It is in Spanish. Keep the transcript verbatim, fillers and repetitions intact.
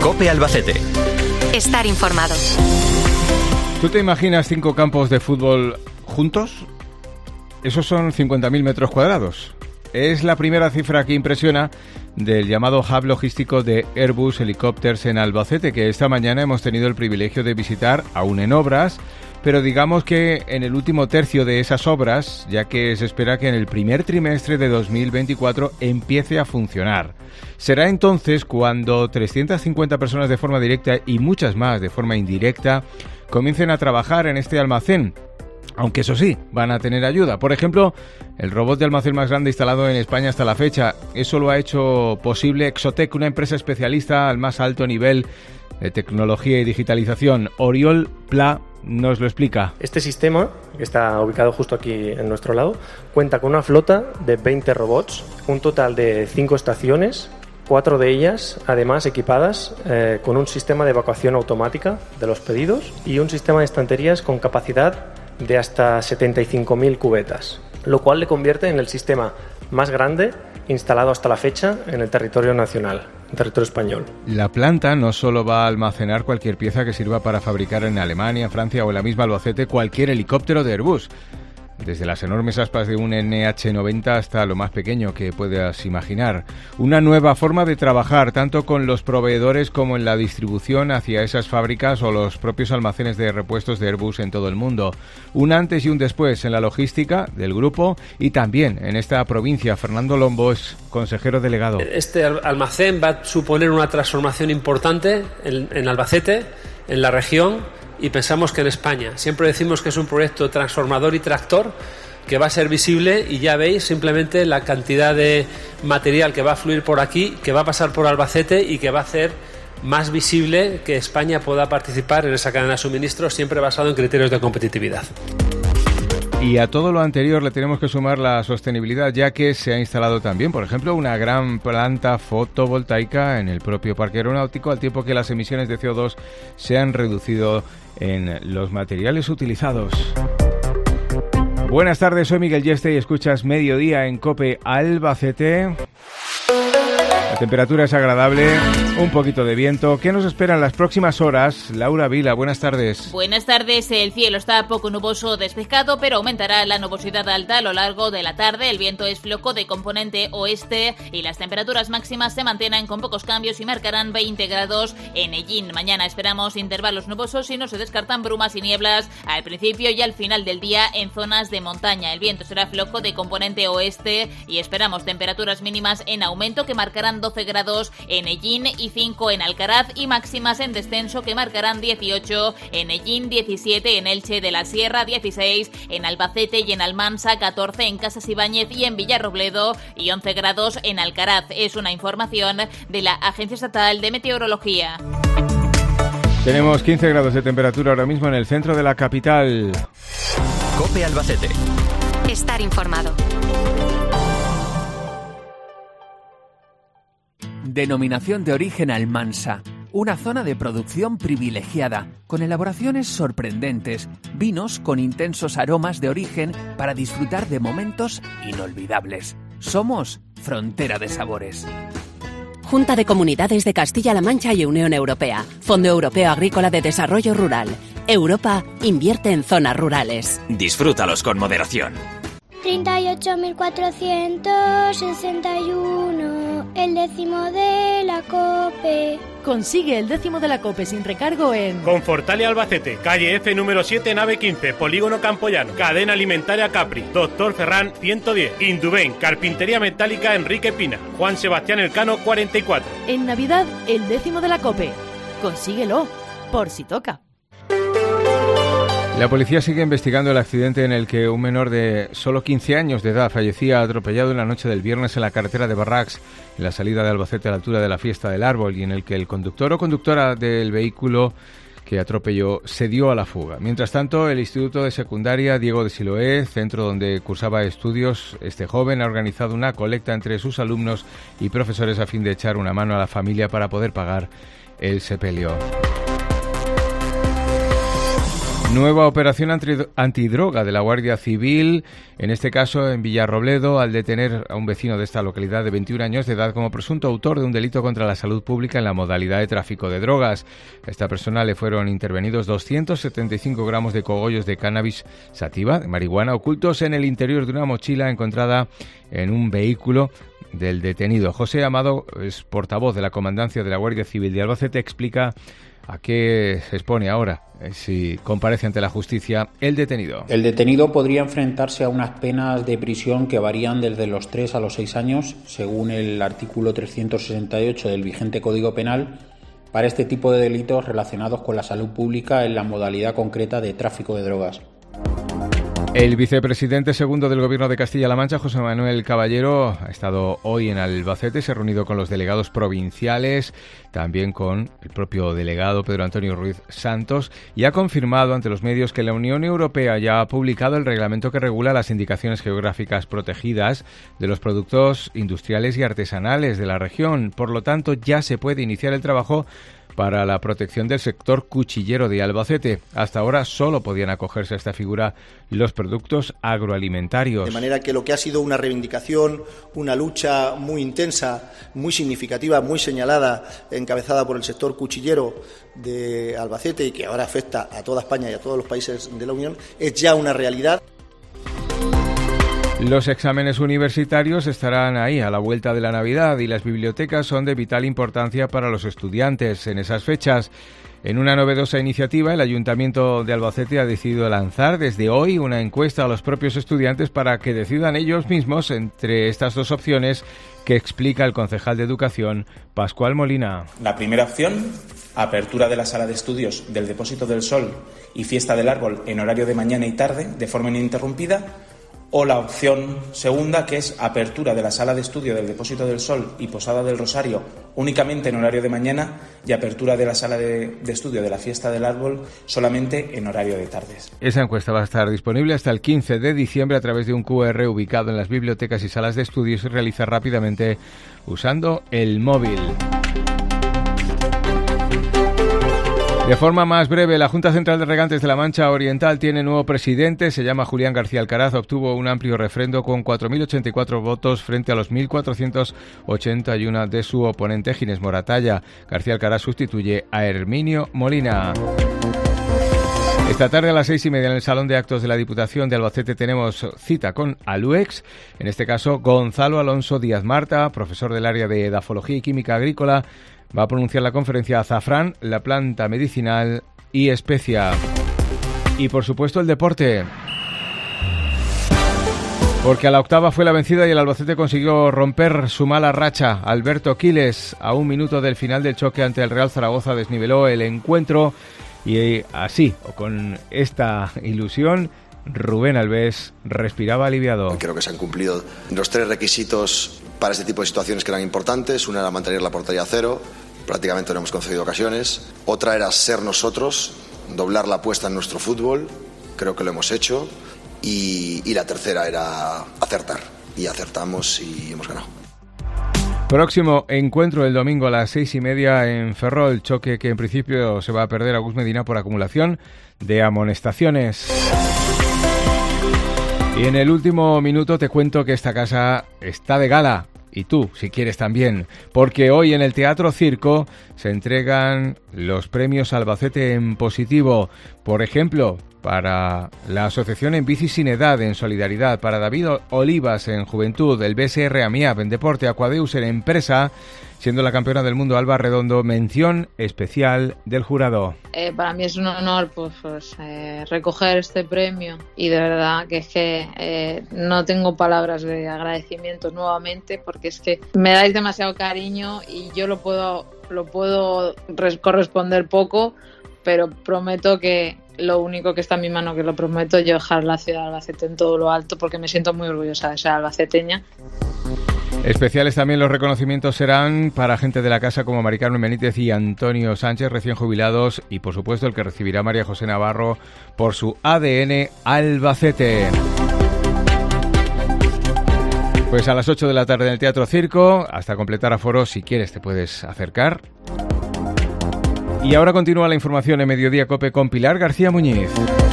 COPE Albacete. Estar informado. ¿Tú te imaginas cinco campos de fútbol juntos? Esos son cincuenta mil metros cuadrados. Es la primera cifra que impresiona del llamado hub logístico de Airbus Helicopters en Albacete, que esta mañana hemos tenido el privilegio de visitar, aún en obras, pero digamos que en el último tercio de esas obras, ya que se espera que en el primer trimestre de dos mil veinticuatro empiece a funcionar. Será entonces cuando trescientas cincuenta personas de forma directa y muchas más de forma indirecta comiencen a trabajar en este almacén. Aunque eso sí, van a tener ayuda. Por ejemplo, el robot de almacén más grande instalado en España hasta la fecha. Eso lo ha hecho posible Exotec, una empresa especialista al más alto nivel de tecnología y digitalización. Oriol Pla nos lo explica. Este sistema, que está ubicado justo aquí en nuestro lado, cuenta con una flota de veinte robots, un total de cinco estaciones, cuatro de ellas además equipadas eh, con un sistema de evacuación automática de los pedidos y un sistema de estanterías con capacidad de hasta setenta y cinco mil cubetas, lo cual le convierte en el sistema más grande instalado hasta la fecha en el territorio nacional, en el territorio español. La planta no solo va a almacenar cualquier pieza que sirva para fabricar en Alemania, Francia o en la misma Albacete cualquier helicóptero de Airbus, desde las enormes aspas de un N H noventa hasta lo más pequeño que puedas imaginar. Una nueva forma de trabajar, tanto con los proveedores como en la distribución hacia esas fábricas o los propios almacenes de repuestos de Airbus en todo el mundo. Un antes y un después en la logística del grupo y también en esta provincia. Fernando Lombo es consejero delegado. Este almacén va a suponer una transformación importante en, en Albacete, en la región, y pensamos que en España. Siempre decimos que es un proyecto transformador y tractor que va a ser visible y ya veis simplemente la cantidad de material que va a fluir por aquí, que va a pasar por Albacete y que va a hacer más visible que España pueda participar en esa cadena de suministro, siempre basado en criterios de competitividad. Y a todo lo anterior le tenemos que sumar la sostenibilidad, ya que se ha instalado también, por ejemplo, una gran planta fotovoltaica en el propio parque aeronáutico, al tiempo que las emisiones de C O dos se han reducido en los materiales utilizados. Buenas tardes, soy Miguel Yeste y escuchas Mediodía en COPE Albacete. La temperatura es agradable, un poquito de viento. ¿Qué nos espera en las próximas horas? Laura Vila, buenas tardes. Buenas tardes. El cielo está poco nuboso despejado, pero aumentará la nubosidad alta a lo largo de la tarde. El viento es flojo de componente oeste y las temperaturas máximas se mantienen con pocos cambios y marcarán veinte grados en Ellín. Mañana esperamos intervalos nubosos y no se descartan brumas y nieblas al principio y al final del día en zonas de montaña. El viento será flojo de componente oeste y esperamos temperaturas mínimas en aumento que marcarán doce grados en Ellín y cinco en Alcaraz y máximas en descenso que marcarán dieciocho en Ellín, diecisiete en Elche de la Sierra, dieciséis en Albacete y en Almansa, catorce en Casas Ibáñez y en Villarrobledo y once grados en Alcaraz. Es una información de la Agencia Estatal de Meteorología. Tenemos quince grados de temperatura ahora mismo en el centro de la capital. COPE Albacete. Estar informado. Denominación de origen Almansa, una zona de producción privilegiada, con elaboraciones sorprendentes, vinos con intensos aromas de origen para disfrutar de momentos inolvidables. Somos Frontera de Sabores. Junta de Comunidades de Castilla-La Mancha y Unión Europea. Fondo Europeo Agrícola de Desarrollo Rural. Europa invierte en zonas rurales. Disfrútalos con moderación. treinta y ocho mil cuatrocientos sesenta y uno, el décimo de la COPE. Consigue el décimo de la COPE sin recargo en Confortalia Albacete, calle F número siete, nave quince, Polígono Campoyano, Cadena Alimentaria Capri, Doctor Ferran ciento diez, Indubén, Carpintería Metálica Enrique Pina, Juan Sebastián Elcano cuarenta y cuatro. En Navidad, el décimo de la COPE. Consíguelo, por si toca. La policía sigue investigando el accidente en el que un menor de solo quince años de edad fallecía atropellado en la noche del viernes en la carretera de Barracks, en la salida de Albacete a la altura de la Fiesta del Árbol, y en el que el conductor o conductora del vehículo que atropelló se dio a la fuga. Mientras tanto, el Instituto de Secundaria Diego de Siloé, centro donde cursaba estudios este joven, ha organizado una colecta entre sus alumnos y profesores a fin de echar una mano a la familia para poder pagar el sepelio. Nueva operación antidroga de la Guardia Civil, en este caso en Villarrobledo, al detener a un vecino de esta localidad de veintiún años de edad como presunto autor de un delito contra la salud pública en la modalidad de tráfico de drogas. A esta persona le fueron intervenidos doscientos setenta y cinco gramos de cogollos de cannabis sativa, de marihuana, ocultos en el interior de una mochila encontrada en un vehículo del detenido. José Amado es portavoz de la Comandancia de la Guardia Civil de Albacete, explica a qué se expone ahora si comparece ante la justicia el detenido. El detenido podría enfrentarse a unas penas de prisión que varían desde los tres a los seis años, según el artículo trescientos sesenta y ocho del vigente Código Penal, para este tipo de delitos relacionados con la salud pública en la modalidad concreta de tráfico de drogas. El vicepresidente segundo del Gobierno de Castilla-La Mancha, José Manuel Caballero, ha estado hoy en Albacete, se ha reunido con los delegados provinciales, también con el propio delegado Pedro Antonio Ruiz Santos, y ha confirmado ante los medios que la Unión Europea ya ha publicado el reglamento que regula las indicaciones geográficas protegidas de los productos industriales y artesanales de la región. Por lo tanto, ya se puede iniciar el trabajo para la protección del sector cuchillero de Albacete. Hasta ahora solo podían acogerse a esta figura los productos agroalimentarios. De manera que lo que ha sido una reivindicación, una lucha muy intensa, muy significativa, muy señalada, encabezada por el sector cuchillero de Albacete y que ahora afecta a toda España y a todos los países de la Unión, es ya una realidad. Los exámenes universitarios estarán ahí a la vuelta de la Navidad y las bibliotecas son de vital importancia para los estudiantes en esas fechas. En una novedosa iniciativa, el Ayuntamiento de Albacete ha decidido lanzar desde hoy una encuesta a los propios estudiantes para que decidan ellos mismos entre estas dos opciones que explica el concejal de Educación, Pascual Molina. La primera opción, apertura de la sala de estudios del Depósito del Sol y fiesta del árbol en horario de mañana y tarde de forma ininterrumpida. O la opción segunda, que es apertura de la sala de estudio del Depósito del Sol y Posada del Rosario únicamente en horario de mañana y apertura de la sala de, de estudio de la Fiesta del Árbol solamente en horario de tardes. Esa encuesta va a estar disponible hasta el quince de diciembre a través de un cu erre ubicado en las bibliotecas y salas de estudio y se realiza rápidamente usando el móvil. De forma más breve, la Junta Central de Regantes de la Mancha Oriental tiene nuevo presidente, se llama Julián García Alcaraz, obtuvo un amplio refrendo con cuatro mil ochenta y cuatro votos frente a los mil cuatrocientos ochenta y uno de su oponente Ginés Moratalla. García Alcaraz sustituye a Herminio Molina. Esta tarde a las seis y media en el Salón de Actos de la Diputación de Albacete tenemos cita con Aluex, en este caso Gonzalo Alonso Díaz Marta, profesor del área de Edafología y Química Agrícola, va a pronunciar la conferencia Azafrán, la planta medicinal y especia. Y por supuesto el deporte. Porque a la octava fue la vencida y el Albacete consiguió romper su mala racha. Alberto Quiles, a un minuto del final del choque ante el Real Zaragoza, desniveló el encuentro y así, o con esta ilusión, Rubén Alves respiraba aliviado. Creo que se han cumplido los tres requisitos para este tipo de situaciones que eran importantes. Una era mantener la portería a cero, prácticamente no hemos concedido ocasiones. Otra era ser nosotros, doblar la apuesta en nuestro fútbol, creo que lo hemos hecho. Y, y la tercera era acertar, y acertamos y hemos ganado. Próximo encuentro el domingo a las seis y media en Ferrol, choque que en principio se va a perder a Gus Medina por acumulación de amonestaciones. Y en el último minuto te cuento que esta casa está de gala. Y tú, si quieres también, porque hoy en el Teatro Circo se entregan los premios Albacete en positivo. Por ejemplo, para la Asociación En Bici Sin Edad en Solidaridad, para David Olivas en Juventud, el B S R AMIAP en Deporte, Aquadeus en Empresa, siendo la campeona del mundo Alba Redondo, mención especial del jurado. Eh, para mí es un honor pues, pues eh, recoger este premio y de verdad que es que eh, no tengo palabras de agradecimiento nuevamente porque es que me dais demasiado cariño y yo lo puedo, lo puedo res- corresponder poco, pero prometo que lo único que está en mi mano, que lo prometo, yo dejar la ciudad de Albacete en todo lo alto porque me siento muy orgullosa de ser albaceteña. Especiales también los reconocimientos serán para gente de la casa como Mari Carmen Benítez y Antonio Sánchez, recién jubilados, y por supuesto el que recibirá María José Navarro por su A D N Albacete. Pues a las ocho de la tarde en el Teatro Circo, hasta completar aforo, si quieres te puedes acercar. Y ahora continúa la información en Mediodía COPE con Pilar García Muñiz.